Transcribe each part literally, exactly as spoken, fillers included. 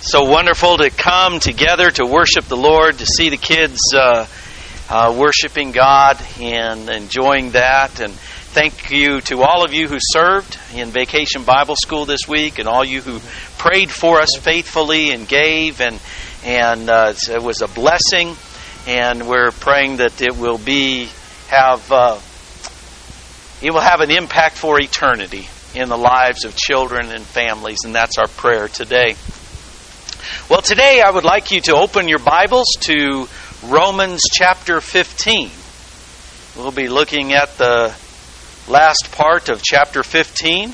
So wonderful to come together to worship the Lord, to see the kids uh, uh, worshiping God and enjoying that. And thank you to all of you who served in Vacation Bible School this week, and all you who prayed for us faithfully and gave, and and uh, it was a blessing. And we're praying that it will be have uh, it will have an impact for eternity in the lives of children and families, and that's our prayer today. Well, today I would like you to open your Bibles to Romans chapter fifteen. We'll be looking at the last part of chapter fifteen.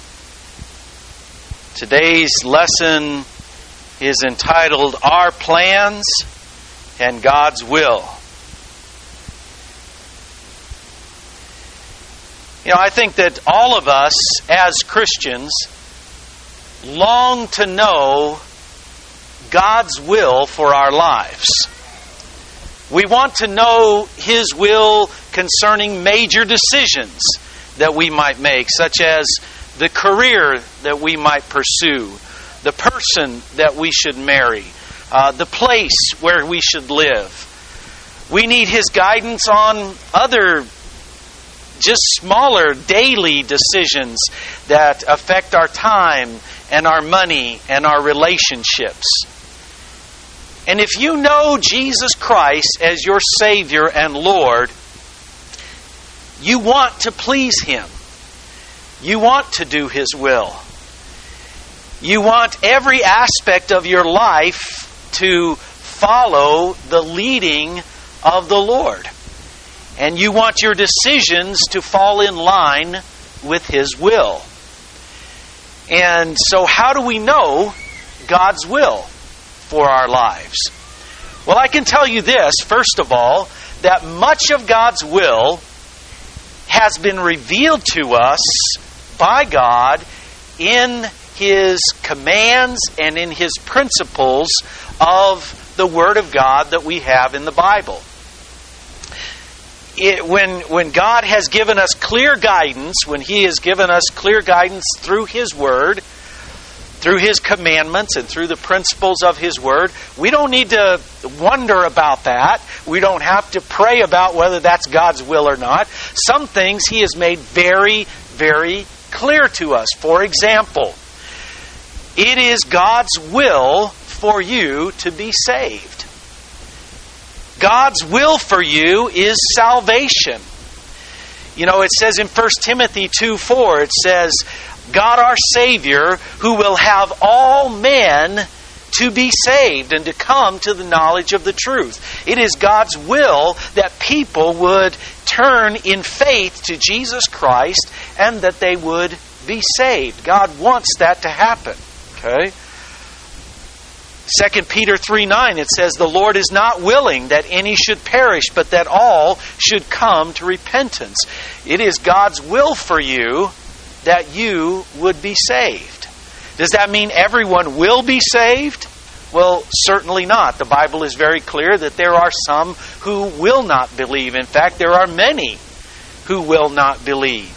Today's lesson is entitled, Our Plans and God's Will. You know, I think that all of us as Christians long to know God's will for our lives. We want to know His will concerning major decisions that we might make, such as the career that we might pursue, the person that we should marry, uh, the place where we should live. We need His guidance on other just smaller daily decisions that affect our time and our money and our relationships. And if you know Jesus Christ as your Savior and Lord, you want to please Him. You want to do His will. You want every aspect of your life to follow the leading of the Lord. And you want your decisions to fall in line with His will. And so how do we know God's will for our lives? Well, I can tell you this, first of all, that much of God's will has been revealed to us by God in His commands and in His principles of the Word of God that we have in the Bible. It, when, when God has given us clear guidance, when He has given us clear guidance through His Word, through His commandments and through the principles of His Word, we don't need to wonder about that. We don't have to pray about whether that's God's will or not. Some things He has made very, very clear to us. For example, it is God's will for you to be saved. God's will for you is salvation. You know, it says in First Timothy two four, it says, God our Savior, who will have all men to be saved and to come to the knowledge of the truth. It is God's will that people would turn in faith to Jesus Christ and that they would be saved. God wants that to happen. Okay? Second Peter three nine, it says, the Lord is not willing that any should perish, but that all should come to repentance. It is God's will for you that you would be saved. Does that mean everyone will be saved? Well, certainly not. The Bible is very clear that there are some who will not believe. In fact, there are many who will not believe.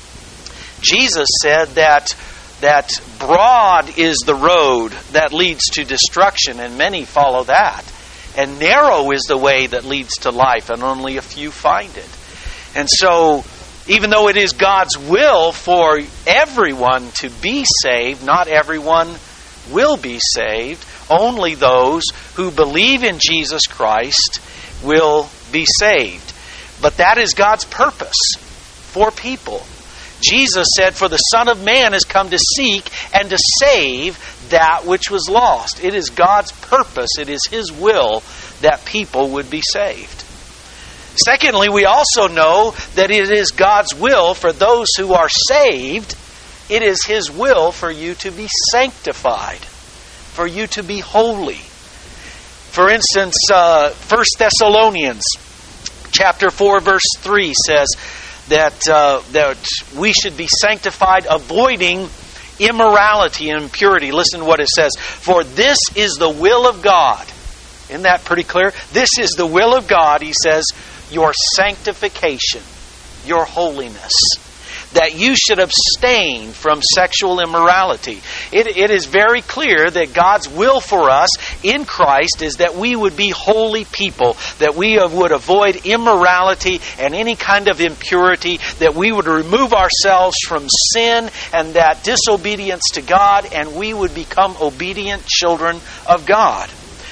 Jesus said that that broad is the road that leads to destruction, and many follow that. And narrow is the way that leads to life, and only a few find it. And so, even though it is God's will for everyone to be saved, not everyone will be saved. Only those who believe in Jesus Christ will be saved. But that is God's purpose for people. Jesus said, for the Son of Man has come to seek and to save that which was lost. It is God's purpose, it is His will that people would be saved. Secondly, we also know that it is God's will for those who are saved. It is His will for you to be sanctified, for you to be holy. For instance, uh, First Thessalonians chapter four, verse three says that uh, that we should be sanctified, avoiding immorality and impurity. Listen to what it says. For this is the will of God. Isn't that pretty clear? This is the will of God, he says, your sanctification, your holiness. that you should abstain from sexual immorality. It, it is very clear that God's will for us in Christ is that we would be holy people, that we would avoid immorality and any kind of impurity, that we would remove ourselves from sin and that disobedience to God, and we would become obedient children of God.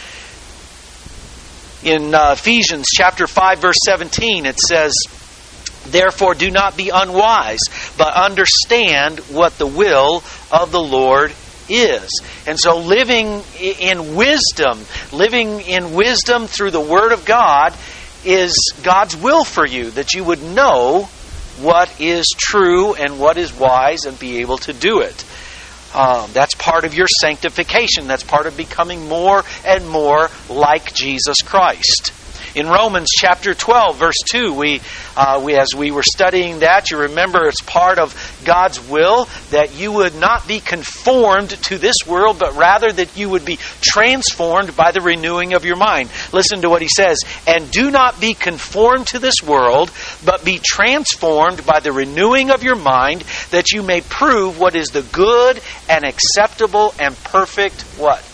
In uh, Ephesians chapter five, verse seventeen, it says, "Therefore do not be unwise, but understand what the will of the Lord is." And so living in wisdom, living in wisdom through the Word of God is God's will for you, that you would know what is true and what is wise and be able to do it. Um, that's part of your sanctification. That's part of becoming more and more like Jesus Christ. In Romans chapter twelve, verse two, we, uh, we as we were studying that, you remember it's part of God's will that you would not be conformed to this world, but rather that you would be transformed by the renewing of your mind. Listen to what he says. "And do not be conformed to this world, but be transformed by the renewing of your mind, that you may prove what is the good and acceptable and perfect," what?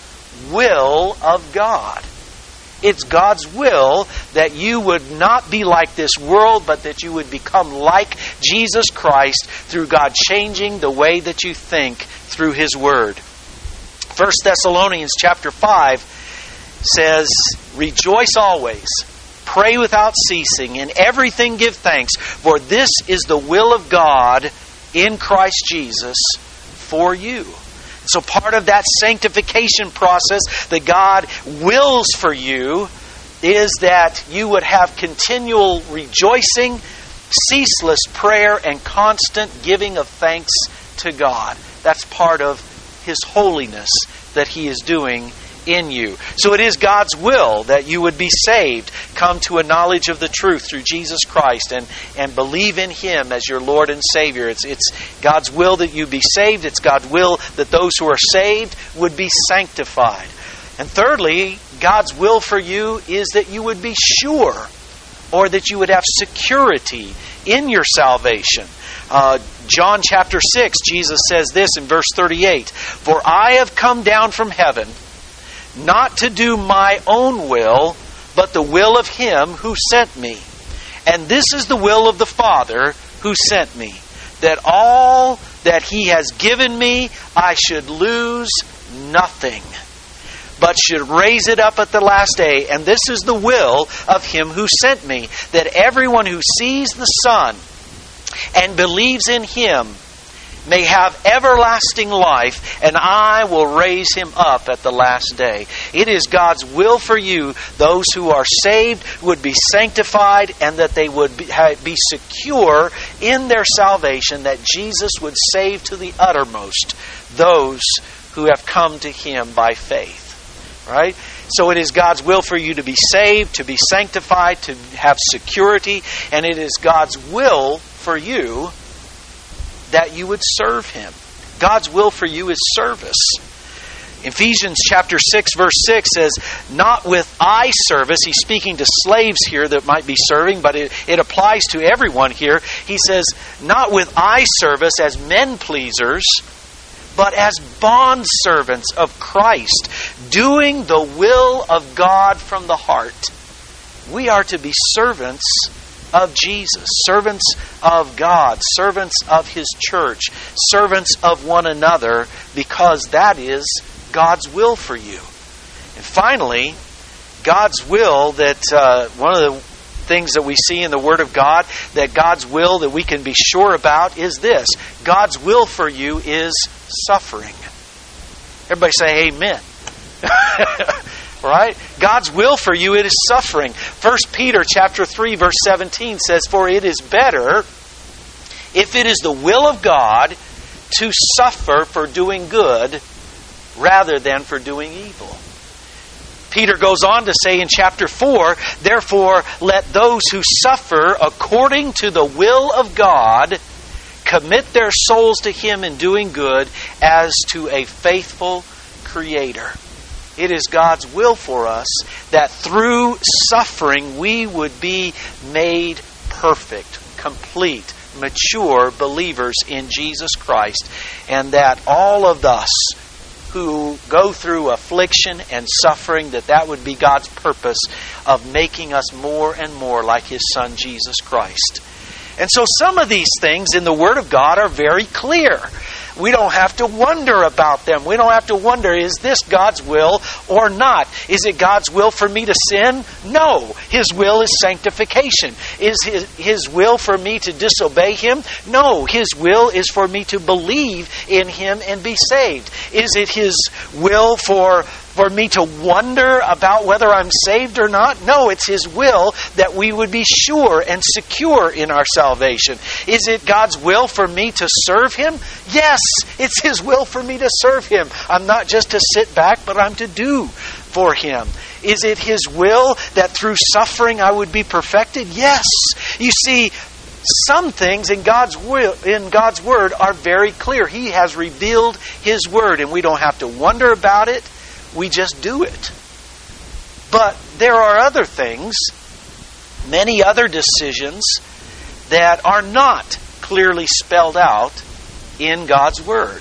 "Will of God." It's God's will that you would not be like this world, but that you would become like Jesus Christ through God changing the way that you think through His Word. First Thessalonians chapter five says, "Rejoice always, pray without ceasing, in everything give thanks, for this is the will of God in Christ Jesus for you." So part of that sanctification process that God wills for you is that you would have continual rejoicing, ceaseless prayer, and constant giving of thanks to God. That's part of His holiness that He is doing in you. So it is God's will that you would be saved, come to a knowledge of the truth through Jesus Christ, and, and believe in Him as your Lord and Savior. It's, it's God's will that you be saved. It's God's will that those who are saved would be sanctified. And thirdly, God's will for you is that you would be sure, or that you would have security in your salvation. Uh, John chapter six, Jesus says this in verse thirty-eight, "For I have come down from heaven, not to do my own will, but the will of Him who sent me. And this is the will of the Father who sent me, that all that He has given me I should lose nothing, but should raise it up at the last day. And this is the will of Him who sent me, that everyone who sees the Son and believes in Him may have everlasting life, and I will raise him up at the last day." It is God's will for you, those who are saved would be sanctified, and that they would be, be secure in their salvation, that Jesus would save to the uttermost those who have come to Him by faith. Right? So it is God's will for you to be saved, to be sanctified, to have security, and it is God's will for you that you would serve Him. God's will for you is service. Ephesians chapter six, verse six says, "Not with eye service." He's speaking to slaves here that might be serving, but it, it applies to everyone here. He says, "Not with eye service as men pleasers, but as bondservants of Christ, doing the will of God from the heart." We are to be servants of Jesus, servants of God, servants of His church, servants of one another, because that is God's will for you. And finally, God's will that, uh, one of the things that we see in the Word of God, that God's will that we can be sure about is this: God's will for you is suffering. Everybody say amen. Right? God's will for you, it is suffering. First Peter chapter three, verse seventeen says, "For it is better, if it is the will of God, to suffer for doing good rather than for doing evil." Peter goes on to say in chapter four, "Therefore let those who suffer according to the will of God commit their souls to Him in doing good, as to a faithful Creator." It is God's will for us that through suffering we would be made perfect, complete, mature believers in Jesus Christ, and that all of us who go through affliction and suffering, that that would be God's purpose of making us more and more like His Son, Jesus Christ. And so some of these things in the Word of God are very clear. We don't have to wonder about them. We don't have to wonder, is this God's will or not? Is it God's will for me to sin? No. His will is sanctification. Is His, His will for me to disobey Him? No. His will is for me to believe in Him and be saved. Is it His will for... for me to wonder about whether I'm saved or not? No, it's His will that we would be sure and secure in our salvation. Is it God's will for me to serve Him? Yes, it's His will for me to serve Him. I'm not just to sit back, but I'm to do for Him. Is it His will that through suffering I would be perfected? Yes. You see, some things in God's will, in God's Word are very clear. He has revealed His Word, and we don't have to wonder about it. We just do it. But there are other things, many other decisions, that are not clearly spelled out in God's Word.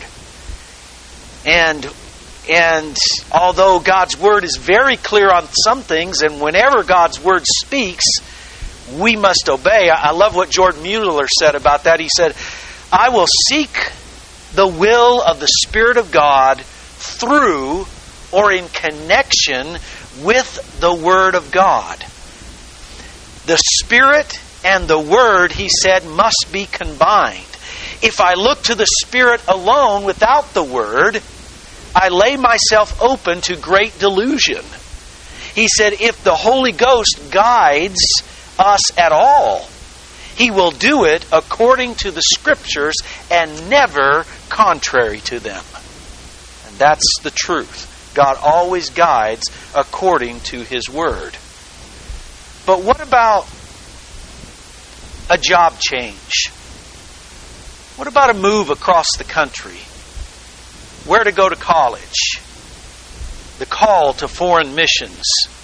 And, and although God's Word is very clear on some things, and whenever God's Word speaks, we must obey. I love what Jordan Mueller said about that. He said, I will seek the will of the Spirit of God through or in connection with the Word of God. The Spirit and the Word, he said, must be combined. If I look to the Spirit alone without the Word, I lay myself open to great delusion. He said, if the Holy Ghost guides us at all, He will do it according to the Scriptures and never contrary to them. And that's the truth. God always guides according to His Word. But what about a job change? What about a move across the country? Where to go to college? The call to foreign missions?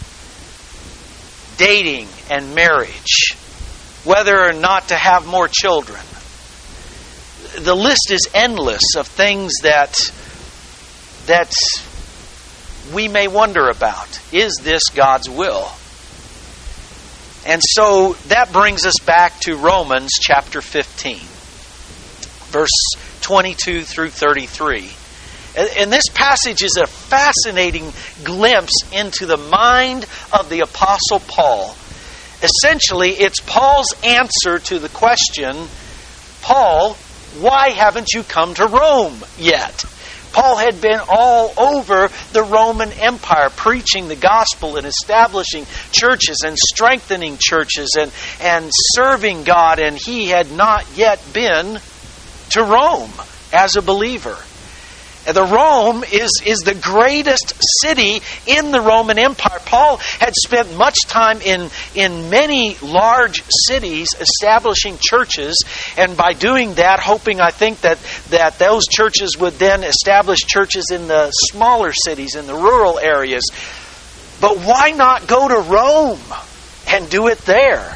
Dating and marriage? Whether or not to have more children? The list is endless of things that that we may wonder about. Is this God's will? And so that brings us back to Romans chapter fifteen, verse twenty-two through thirty-three. And this passage is a fascinating glimpse into the mind of the Apostle Paul. Essentially, it's Paul's answer to the question, Paul, why haven't you come to Rome yet? Paul had been all over the Roman Empire preaching the gospel and establishing churches and strengthening churches and, and serving God, and he had not yet been to Rome as a believer. The Rome is, is the greatest city in the Roman Empire. Paul had spent much time in, in many large cities establishing churches, and by doing that, hoping, I think, that, that those churches would then establish churches in the smaller cities, in the rural areas. But why not go to Rome and do it there?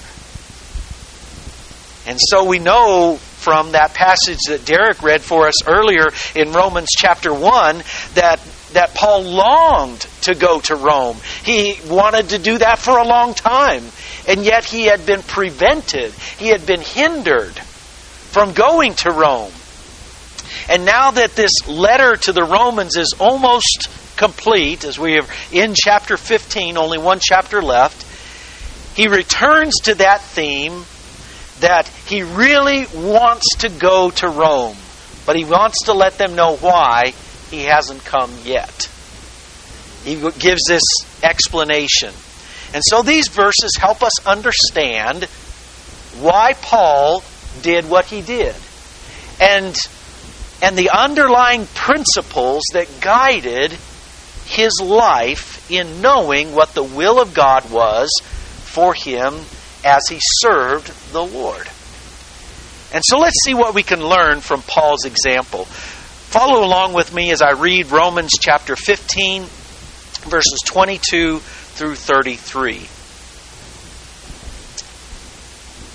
And so we know from that passage that Derek read for us earlier in Romans chapter one that, that Paul longed to go to Rome. He wanted to do that for a long time, and yet he had been prevented. He had been hindered from going to Rome. And now that this letter to the Romans is almost complete, as we are in chapter fifteen, only one chapter left, he returns to that theme that he really wants to go to Rome, but he wants to let them know why he hasn't come yet. He gives this explanation. And so these verses help us understand why Paul did what he did, and, and the underlying principles that guided his life in knowing what the will of God was for him as he served the Lord. And so let's see what we can learn from Paul's example. Follow along with me as I read Romans chapter fifteen, verses twenty-two through thirty-three.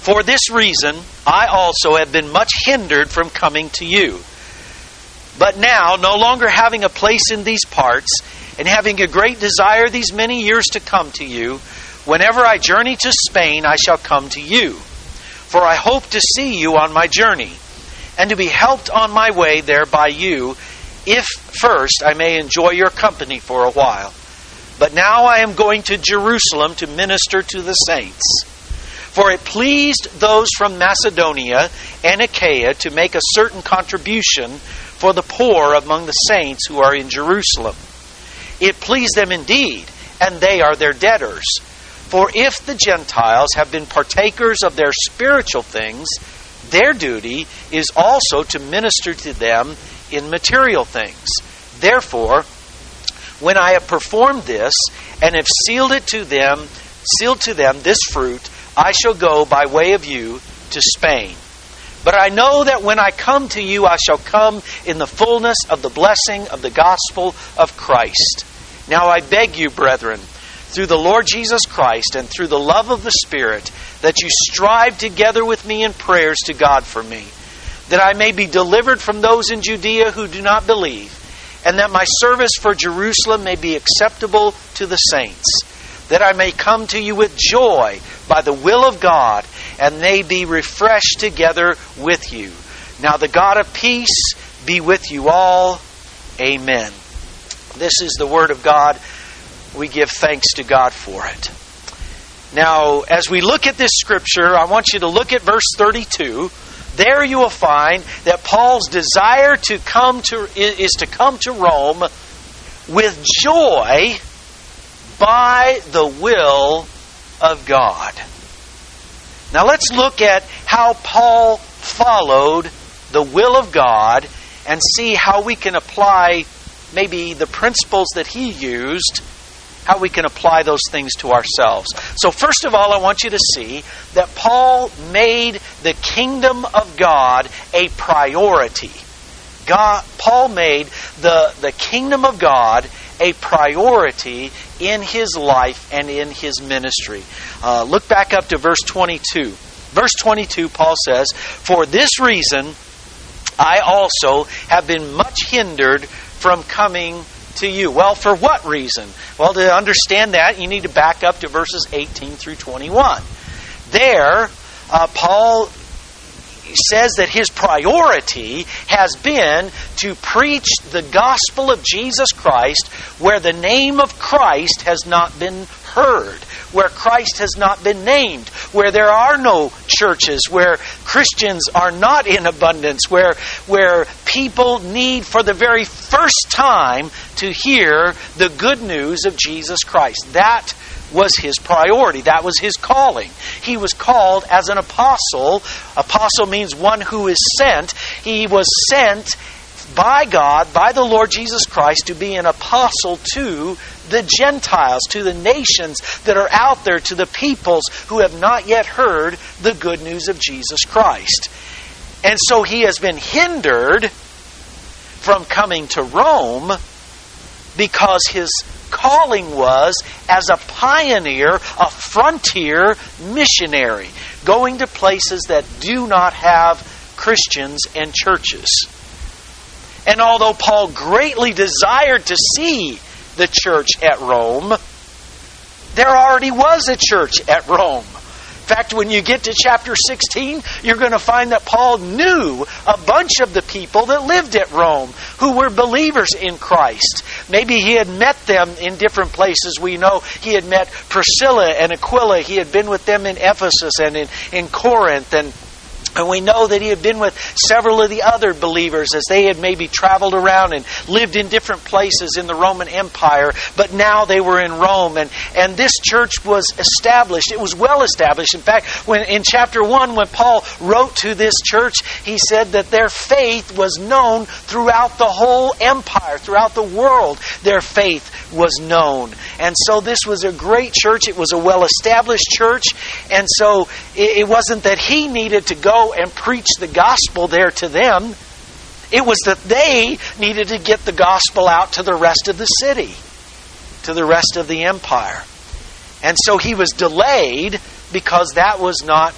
For this reason, I also have been much hindered from coming to you. But now, no longer having a place in these parts, and having a great desire these many years to come to you, whenever I journey to Spain, I shall come to you. For I hope to see you on my journey, and to be helped on my way there by you, if first I may enjoy your company for a while. But now I am going to Jerusalem to minister to the saints. For it pleased those from Macedonia and Achaia to make a certain contribution for the poor among the saints who are in Jerusalem. It pleased them indeed, and they are their debtors. For if the Gentiles have been partakers of their spiritual things, their duty is also to minister to them in material things. Therefore, when I have performed this, and have sealed it to them, sealed to them this fruit, I shall go by way of you to Spain. But I know that when I come to you, I shall come in the fullness of the blessing of the gospel of Christ. Now I beg you, brethren, through the Lord Jesus Christ and through the love of the Spirit, that you strive together with me in prayers to God for me, that I may be delivered from those in Judea who do not believe, and that my service for Jerusalem may be acceptable to the saints, that I may come to you with joy by the will of God, and may be refreshed together with you. Now the God of peace be with you all. Amen. This is the word of God. We give thanks to God for it. Now, as we look at this scripture, I want you to look at verse thirty-two. There you will find that Paul's desire to come to is to come to Rome with joy by the will of God. Now let's look at how Paul followed the will of God and see how we can apply maybe the principles that he used, how we can apply those things to ourselves. So first of all, I want you to see that Paul made the kingdom of God a priority. God, Paul made the, the kingdom of God a priority in his life and in his ministry. Uh, look back up to verse twenty-two. Verse twenty-two, Paul says, "For this reason I also have been much hindered from coming to you." Well, for what reason? Well, to understand that, you need to back up to verses eighteen through twenty-one. There, uh, Paul says that his priority has been to preach the gospel of Jesus Christ where the name of Christ has not been heard, where Christ has not been named, where there are no churches, where Christians are not in abundance, where, where people need for the very first time to hear the good news of Jesus Christ. That was his priority. That was his calling. He was called as an apostle. Apostle means one who is sent. He was sent by God, by the Lord Jesus Christ, to be an apostle to the Gentiles, to the nations that are out there, to the peoples who have not yet heard the good news of Jesus Christ. And so he has been hindered from coming to Rome because his calling was as a pioneer, a frontier missionary, going to places that do not have Christians and churches. And although Paul greatly desired to see the church at Rome, there already was a church at Rome. In fact, when you get to chapter sixteen, you're going to find that Paul knew a bunch of the people that lived at Rome who were believers in Christ. Maybe he had met them in different places. We know he had met Priscilla and Aquila. He had been with them in Ephesus and in, in Corinth, and And we know that he had been with several of the other believers as they had maybe traveled around and lived in different places in the Roman Empire. But now they were in Rome. And, and this church was established. It was well established. In fact, when in chapter one, when Paul wrote to this church, he said that their faith was known throughout the whole empire, throughout the world. Their faith was known. And so this was a great church. It was a well-established church. And so it, it wasn't that he needed to go and preach the gospel there to them. It was that they needed to get the gospel out to the rest of the city, to the rest of the empire. And so he was delayed because that was not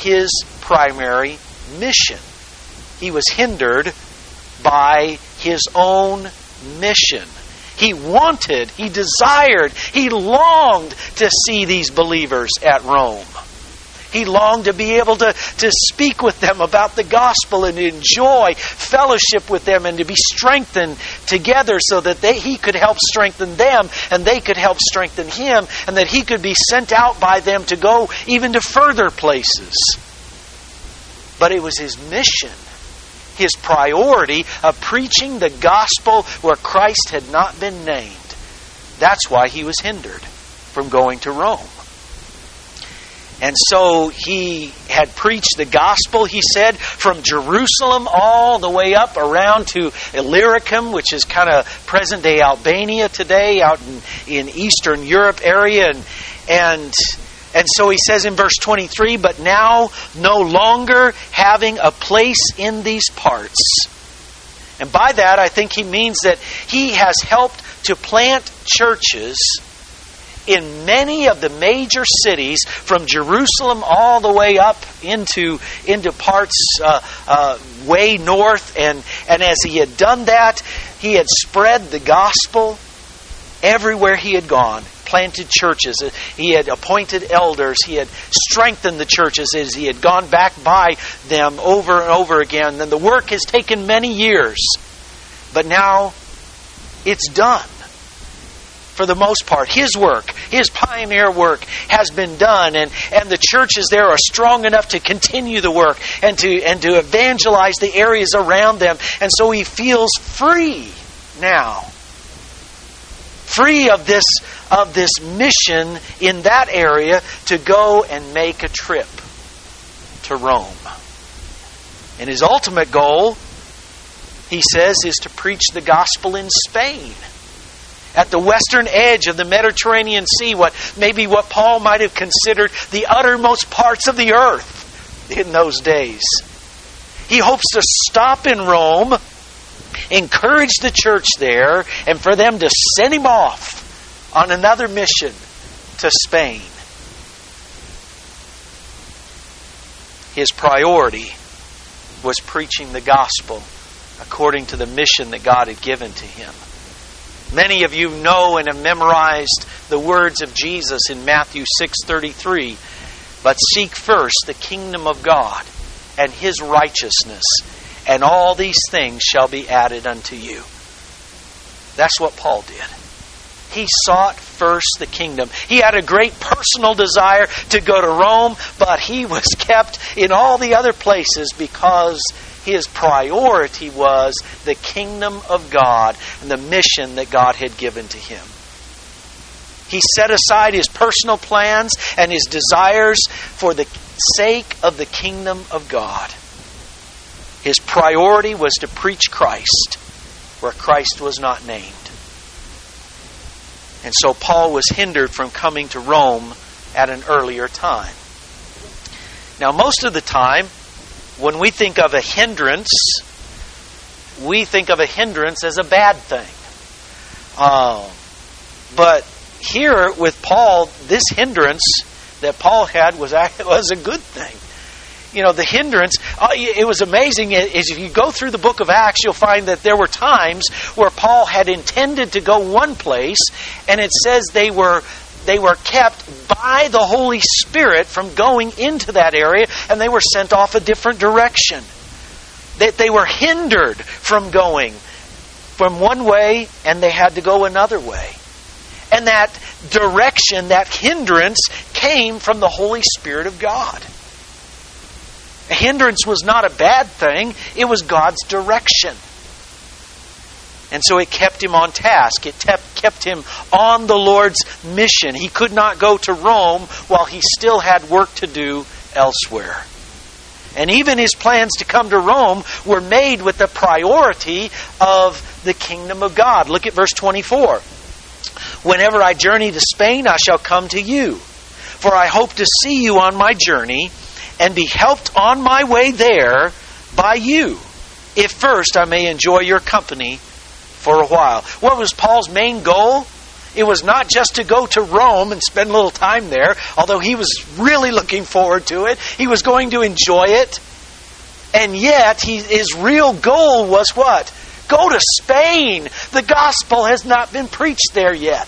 his primary mission. He was hindered by his own mission. He wanted, he desired, he longed to see these believers at Rome. He longed to be able to, to speak with them about the gospel and enjoy fellowship with them and to be strengthened together so that they, he could help strengthen them and they could help strengthen him and that he could be sent out by them to go even to further places. But it was his mission, his priority of preaching the gospel where Christ had not been named. That's why he was hindered from going to Rome. And so he had preached the gospel, he said, from Jerusalem all the way up around to Illyricum, which is kind of present-day Albania today, out in, in Eastern Europe area. And, and, and so he says in verse twenty-three, but now no longer having a place in these parts. And by that, I think he means that he has helped to plant churches in many of the major cities, from Jerusalem all the way up into into parts uh, uh, way north. And, and as he had done that, he had spread the gospel everywhere he had gone. Planted churches. He had appointed elders. He had strengthened the churches as he had gone back by them over and over again. And the work has taken many years. But now it's done. For the most part, his work, his pioneer work has been done, and, and the churches there are strong enough to continue the work and to and to evangelize the areas around them. And so he feels free now. Free of this of this mission in that area to go and make a trip to Rome. And his ultimate goal, he says, is to preach the gospel in Spain. At the western edge of the Mediterranean Sea, what maybe what Paul might have considered the uttermost parts of the earth in those days. He hopes to stop in Rome, encourage the church there, and for them to send him off on another mission to Spain. His priority was preaching the gospel according to the mission that God had given to him. Many of you know and have memorized the words of Jesus in Matthew six thirty-three. But seek first the kingdom of God and His righteousness, and all these things shall be added unto you. That's what Paul did. He sought first the kingdom. He had a great personal desire to go to Rome, but he was kept in all the other places because his priority was the kingdom of God and the mission that God had given to him. He set aside his personal plans and his desires for the sake of the kingdom of God. His priority was to preach Christ where Christ was not named. And so Paul was hindered from coming to Rome at an earlier time. Now, most of the time, when we think of a hindrance, we think of a hindrance as a bad thing. Um, but here with Paul, this hindrance that Paul had was, was a good thing. You know, the hindrance, uh, it was amazing. As if you go through the book of Acts, you'll find that there were times where Paul had intended to go one place, and it says they were they were kept by the Holy Spirit from going into that area, and they were sent off a different direction. That they were hindered from going from one way, and they had to go another way. And that direction, that hindrance, came from the Holy Spirit of God. A hindrance was not a bad thing. It was God's direction. And so it kept him on task. It kept him on the Lord's mission. He could not go to Rome while he still had work to do elsewhere. And even his plans to come to Rome were made with the priority of the kingdom of God. Look at verse twenty-four. Whenever I journey to Spain, I shall come to you. For I hope to see you on my journey and be helped on my way there by you, if first I may enjoy your company for a while. What was Paul's main goal? It was not just to go to Rome and spend a little time there, although he was really looking forward to it. He was going to enjoy it. And yet, he, his real goal was what? Go to Spain. The gospel has not been preached there yet.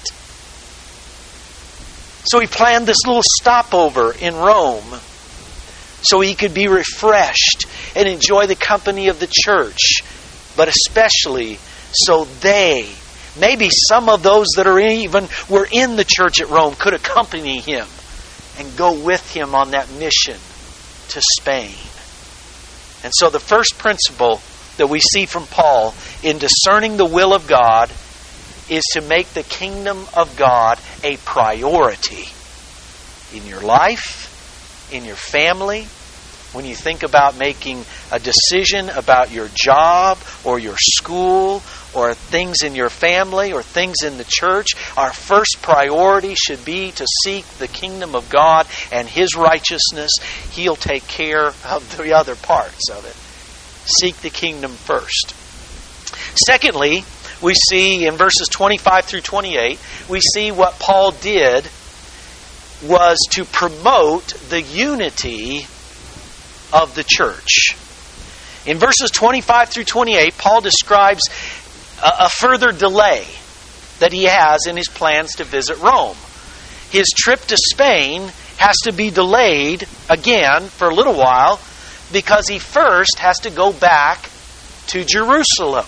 So he planned this little stopover in Rome so he could be refreshed and enjoy the company of the church. But especially so they, maybe some of those that are even were in the church at Rome, could accompany him and go with him on that mission to Spain. And so the first principle that we see from Paul in discerning the will of God is to make the kingdom of God a priority in your life, in your family. When you think about making a decision about your job or your school or things in your family or things in the church, our first priority should be to seek the kingdom of God and His righteousness. He'll take care of the other parts of it. Seek the kingdom first. Secondly, we see in verses twenty-five through twenty-eight, we see what Paul did was to promote the unity of the church. In verses twenty-five through twenty-eight, Paul describes a, a further delay that he has in his plans to visit Rome. His trip to Spain has to be delayed again for a little while because he first has to go back to Jerusalem.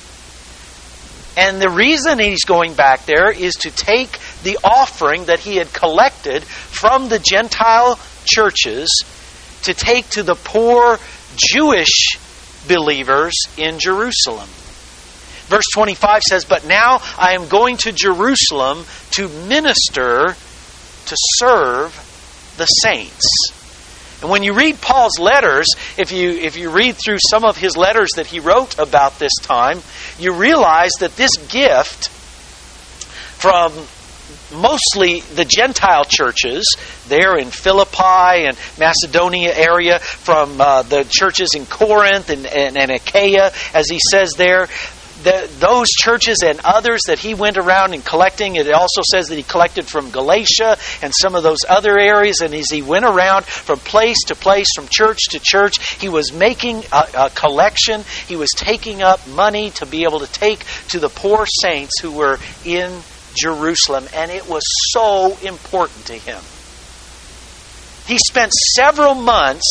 And the reason he's going back there is to take the offering that he had collected from the Gentile churches to take to the poor Jewish believers in Jerusalem. Verse twenty-five says, "But now I am going to Jerusalem to minister, to serve the saints." And when you read Paul's letters, if you if you read through some of his letters that he wrote about this time, you realize that this gift from mostly the Gentile churches there in Philippi and Macedonia area, from uh, the churches in Corinth and, and, and Achaia, as he says there, the, those churches and others that he went around and collecting. It also says that he collected from Galatia and some of those other areas. And as he went around from place to place, from church to church, he was making a, a collection. He was taking up money to be able to take to the poor saints who were in Jerusalem. And it was so important to him. He spent several months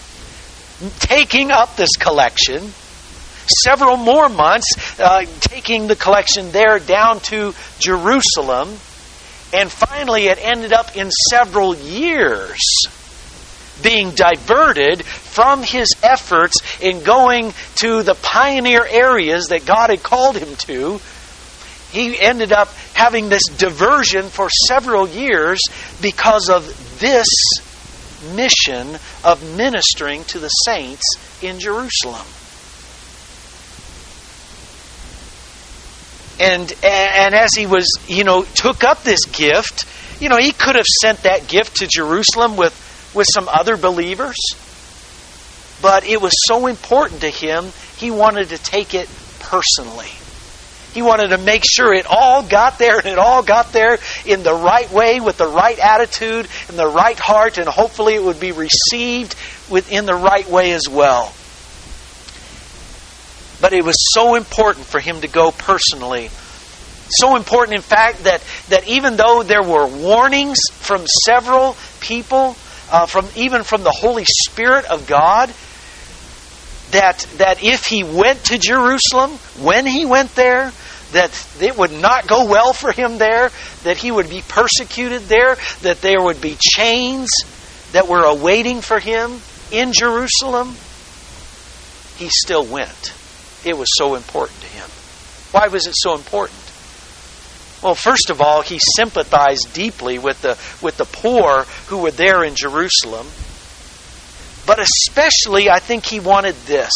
taking up this collection. Several more months uh, taking the collection there down to Jerusalem. And finally it ended up in several years being diverted from his efforts in going to the pioneer areas that God had called him to. He ended up having this diversion for several years because of this mission of ministering to the saints in Jerusalem. And and as he was, you know, took up this gift, you know, he could have sent that gift to Jerusalem with, with some other believers. But it was so important to him, he wanted to take it personally. He wanted to make sure it all got there, and it all got there in the right way, with the right attitude and the right heart, and hopefully it would be received within the right way as well. But it was so important for him to go personally. So important, in fact, that, that even though there were warnings from several people, uh, from even from the Holy Spirit of God, that, that if he went to Jerusalem, when he went there, that it would not go well for him there, that he would be persecuted there, that there would be chains that were awaiting for him in Jerusalem, he still went. It was so important to him. Why was it so important? Well, first of all, he sympathized deeply with the with the poor who were there in Jerusalem. But especially, I think he wanted this.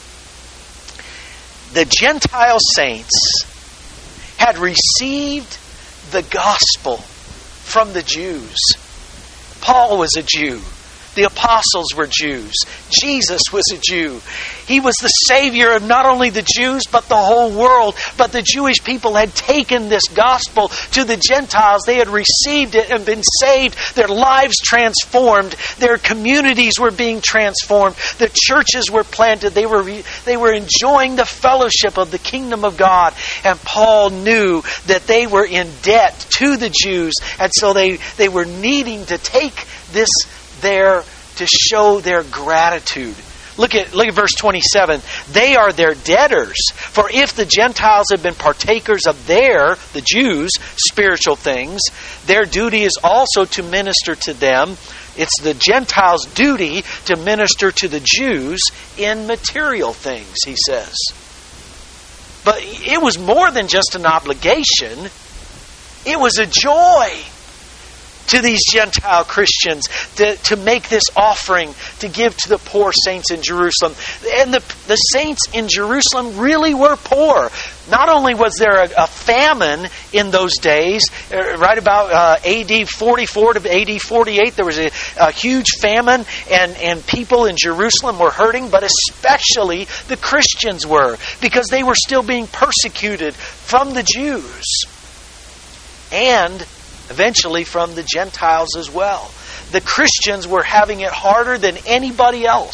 The Gentile saints had received the gospel from the Jews. Paul was a Jew. The apostles were Jews. Jesus was a Jew. He was the Savior of not only the Jews, but the whole world. But the Jewish people had taken this gospel to the Gentiles. They had received it and been saved. Their lives transformed. Their communities were being transformed. The churches were planted. They were, they were enjoying the fellowship of the kingdom of God. And Paul knew that they were in debt to the Jews. And so they, they were needing to take this there to show their gratitude. Look at, look at verse twenty-seven. They are their debtors. For if the Gentiles have been partakers of their, the Jews, spiritual things, their duty is also to minister to them. It's the Gentiles' duty to minister to the Jews in material things, he says. But it was more than just an obligation. It was a joy to these Gentile Christians to, to make this offering to give to the poor saints in Jerusalem. And the, the saints in Jerusalem really were poor. Not only was there a, a famine in those days, right about uh, A D forty-four to A D forty-eight, there was a, a huge famine and, and people in Jerusalem were hurting, but especially the Christians were, because they were still being persecuted from the Jews. And eventually from the Gentiles as well. The Christians were having it harder than anybody else.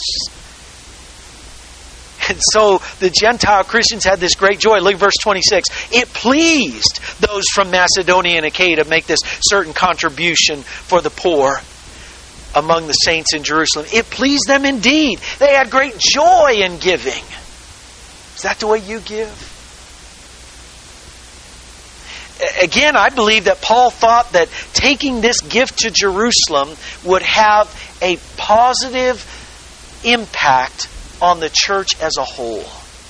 And so the Gentile Christians had this great joy. Look at verse twenty-six. It pleased those from Macedonia and Achaia to make this certain contribution for the poor among the saints in Jerusalem. It pleased them indeed. They had great joy in giving. Is that the way you give? Again, I believe that Paul thought that taking this gift to Jerusalem would have a positive impact on the church as a whole.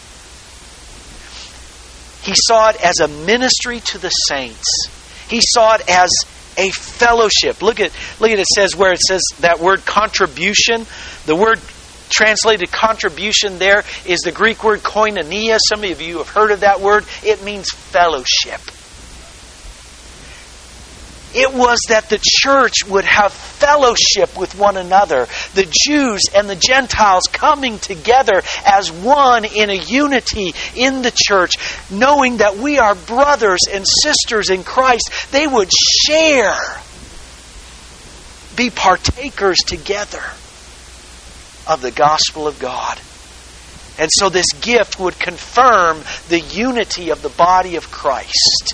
He saw it as a ministry to the saints. He saw it as a fellowship. Look at, look at it says where it says that word contribution. The word translated contribution there is the Greek word koinonia. Some of you have heard of that word. It means fellowship. It was that the church would have fellowship with one another. The Jews and the Gentiles coming together as one in a unity in the church, knowing that we are brothers and sisters in Christ. They would share, be partakers together of the gospel of God. And so this gift would confirm the unity of the body of Christ.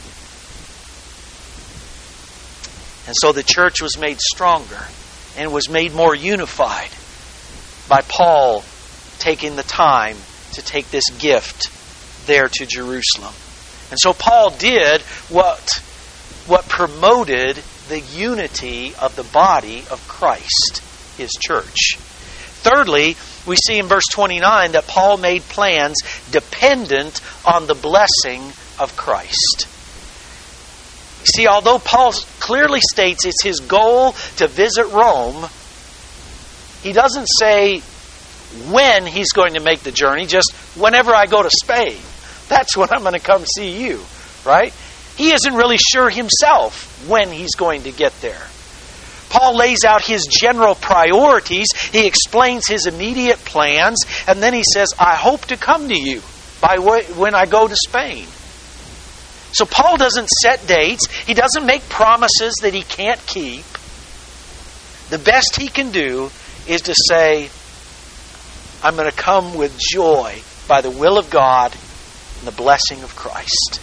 And so the church was made stronger and was made more unified by Paul taking the time to take this gift there to Jerusalem. And so Paul did what, what promoted the unity of the body of Christ, his church. Thirdly, we see in verse twenty-nine that Paul made plans dependent on the blessing of Christ. See, although Paul clearly states it's his goal to visit Rome, he doesn't say when he's going to make the journey, just whenever I go to Spain. That's when I'm going to come see you, right? He isn't really sure himself when he's going to get there. Paul lays out his general priorities. He explains his immediate plans, and then he says, I hope to come to you by when I go to Spain. So Paul doesn't set dates. He doesn't make promises that he can't keep. The best he can do is to say, I'm going to come with joy by the will of God and the blessing of Christ.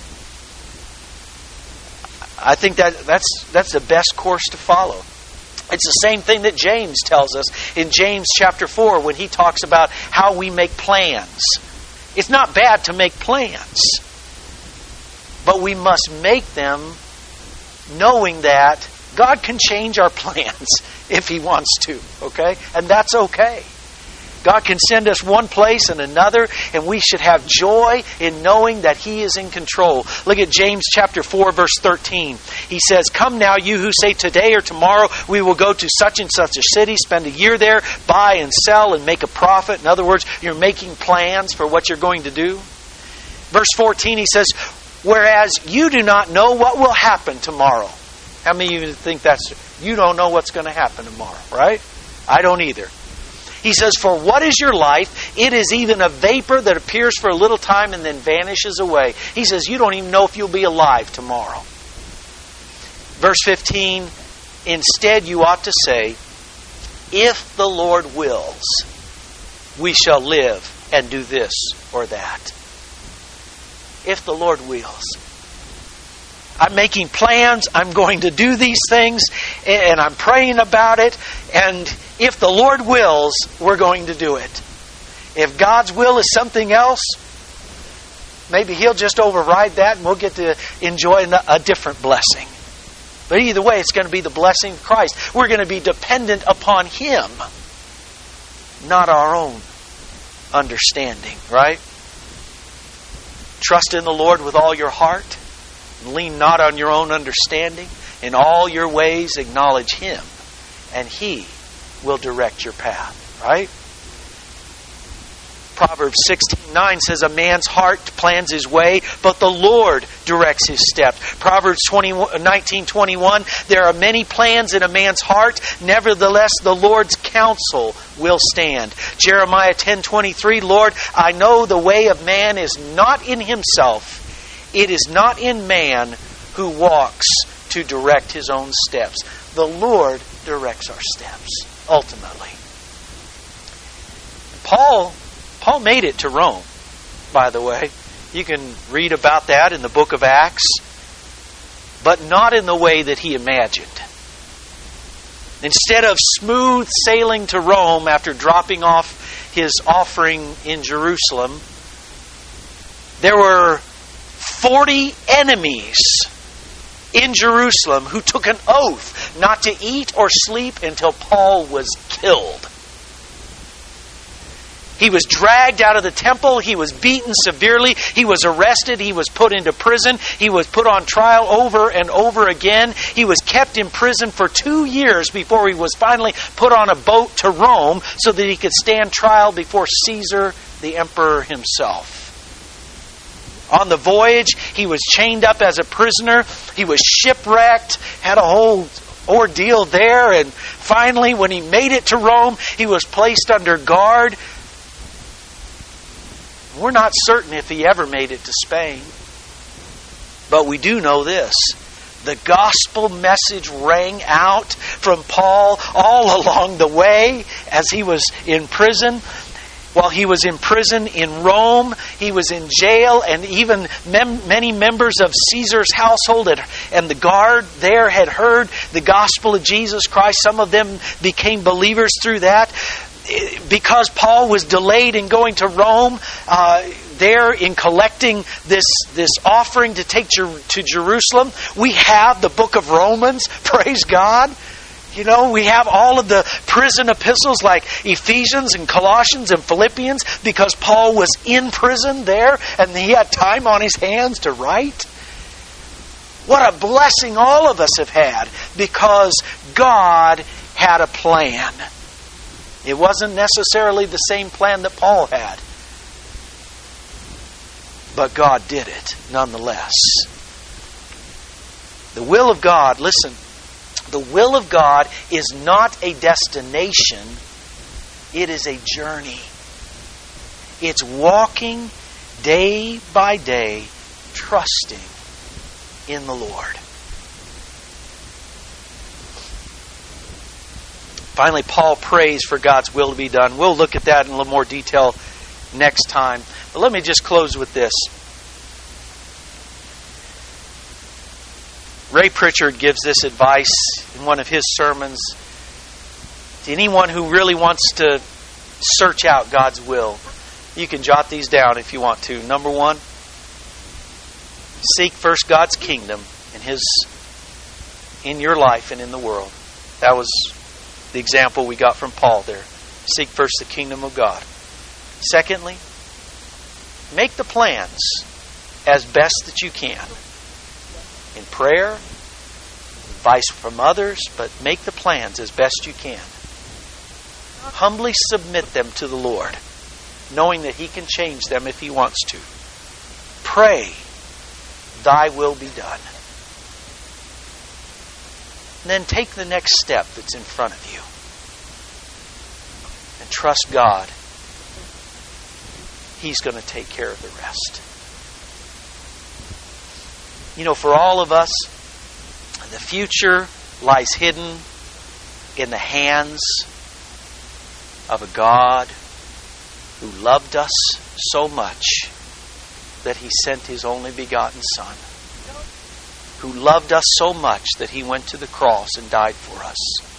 I think that that's, that's the best course to follow. It's the same thing that James tells us in James chapter four when he talks about how we make plans. It's not bad to make plans. But we must make them knowing that God can change our plans if He wants to, okay? And that's okay. God can send us one place and another, and we should have joy in knowing that He is in control. Look at James chapter four, verse thirteen. He says, Come now, you who say today or tomorrow we will go to such and such a city, spend a year there, buy and sell and make a profit. In other words, you're making plans for what you're going to do. Verse fourteen, he says, Whereas you do not know what will happen tomorrow. How many of you think that's... You don't know what's going to happen tomorrow, right? I don't either. He says, for what is your life? It is even a vapor that appears for a little time and then vanishes away. He says, you don't even know if you'll be alive tomorrow. Verse fifteen, instead you ought to say, if the Lord wills, we shall live and do this or that. If the Lord wills. I'm making plans, I'm going to do these things, and I'm praying about it, and if the Lord wills, we're going to do it. If God's will is something else, maybe He'll just override that and we'll get to enjoy a different blessing. But either way, it's going to be the blessing of Christ. We're going to be dependent upon Him, not our own understanding, right? Trust in the Lord with all your heart. Lean not on your own understanding. In all your ways acknowledge Him, and He will direct your path. Right? Proverbs sixteen nine says, a man's heart plans his way, but the Lord directs his steps. Proverbs nineteen twenty-one, there are many plans in a man's heart, nevertheless the Lord's counsel will stand. Jeremiah ten twenty-three, Lord, I know the way of man is not in himself. It is not in man who walks to direct his own steps. The Lord directs our steps, ultimately. Paul Paul made it to Rome, by the way. You can read about that in the book of Acts, but not in the way that he imagined. Instead of smooth sailing to Rome after dropping off his offering in Jerusalem, there were forty enemies in Jerusalem who took an oath not to eat or sleep until Paul was killed. He was dragged out of the temple. He was beaten severely. He was arrested. He was put into prison. He was put on trial over and over again. He was kept in prison for two years before he was finally put on a boat to Rome so that he could stand trial before Caesar, the emperor himself. On the voyage, he was chained up as a prisoner. He was shipwrecked, had a whole ordeal there. And finally, when he made it to Rome, he was placed under guard. We're not certain if he ever made it to Spain. But we do know this. The gospel message rang out from Paul all along the way as he was in prison. While he was in prison in Rome, he was in jail, and even mem- many members of Caesar's household had, and the guard there had heard the gospel of Jesus Christ. Some of them became believers through that. Because Paul was delayed in going to Rome, uh, there in collecting this this offering to take Jer- to Jerusalem, we have the book of Romans. Praise God. You know, we have all of the prison epistles like Ephesians and Colossians and Philippians because Paul was in prison there and he had time on his hands to write. What a blessing all of us have had because God had a plan. It wasn't necessarily the same plan that Paul had. But God did it nonetheless. The will of God, listen, the will of God is not a destination. It is a journey. It's walking day by day, trusting in the Lord. Finally, Paul prays for God's will to be done. We'll look at that in a little more detail next time. But let me just close with this. Ray Pritchard gives this advice in one of his sermons to anyone who really wants to search out God's will. You can jot these down if you want to. Number one, seek first God's kingdom and His in your life and in the world. That was the example we got from Paul there. Seek first the kingdom of God. Secondly, make the plans as best that you can. In prayer, advice from others, but make the plans as best you can. Humbly submit them to the Lord, knowing that He can change them if He wants to. Pray, Thy will be done. And then take the next step that's in front of you. and trust God, He's going to take care of the rest. You know, for all of us, the future lies hidden in the hands of a God who loved us so much that He sent His only begotten Son, who loved us so much that He went to the cross and died for us.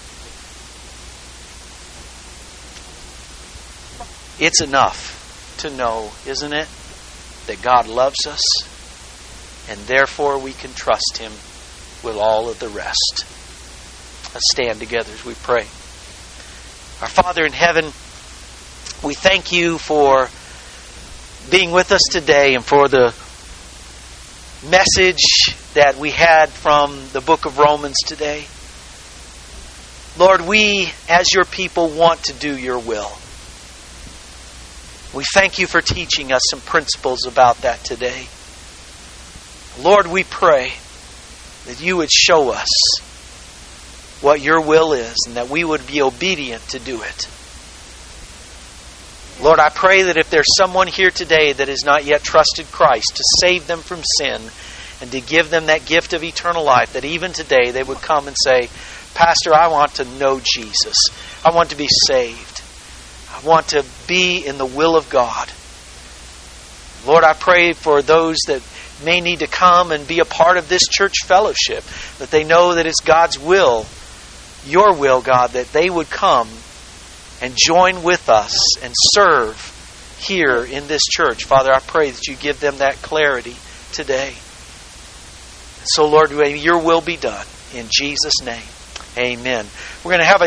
It's enough to know, isn't it, that God loves us, and therefore we can trust Him with all of the rest. Let's stand together as we pray. Our Father in heaven, we thank You for being with us today and for the message that we had from the book of Romans today. Lord, we as Your people want to do Your will. We thank You for teaching us some principles about that today. Lord, we pray that You would show us what Your will is and that we would be obedient to do it. Lord, I pray that if there's someone here today that has not yet trusted Christ to save them from sin and to give them that gift of eternal life, that even today they would come and say, Pastor, I want to know Jesus. I want to be saved. I want to be in the will of God. Lord, I pray for those that may need to come and be a part of this church fellowship, that they know that it's God's will, Your will, God, that they would come and join with us and serve here in this church. Father, I pray that You give them that clarity today. So, Lord, may Your will be done. In Jesus' name, amen. We're going to have a